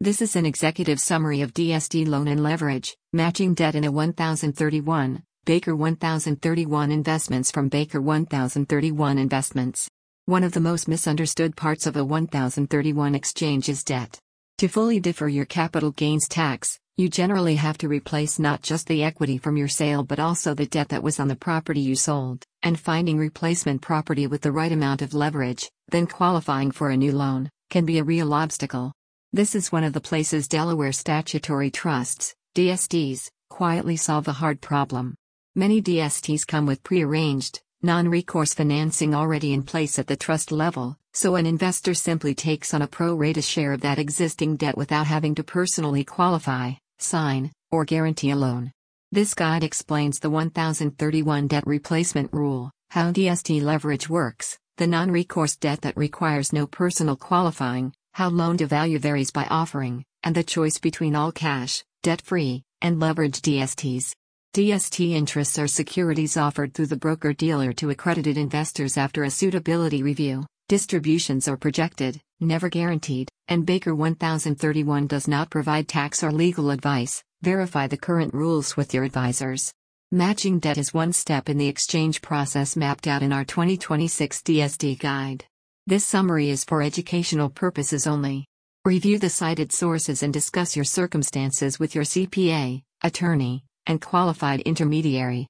This is an executive summary of DST loan and leverage, matching debt in a 1031, Baker 1031 investments from Baker 1031 Investments. One of the most misunderstood parts of a 1031 exchange is debt. To fully defer your capital gains tax, you generally have to replace not just the equity from your sale but also the debt that was on the property you sold, and finding replacement property with the right amount of leverage, then qualifying for a new loan, can be a real obstacle. This is one of the places Delaware statutory trusts, DSTs, quietly solve the hard problem. Many DSTs come with pre-arranged, non-recourse financing already in place at the trust level, so an investor simply takes on a pro rata share of that existing debt without having to personally qualify, sign, or guarantee a loan. This guide explains the 1031 debt replacement rule, how DST leverage works, the non-recourse debt that requires no personal qualifying, how loan-to-value varies by offering, and the choice between all cash, debt-free, and leveraged DSTs. DST interests are securities offered through the broker-dealer to accredited investors after a suitability review. Distributions are projected, never guaranteed, and Baker 1031 does not provide tax or legal advice. Verify the current rules with your advisors. Matching debt is one step in the exchange process mapped out in our 2026 DST guide. This summary is for educational purposes only. Review the cited sources and discuss your circumstances with your CPA, attorney, and qualified intermediary.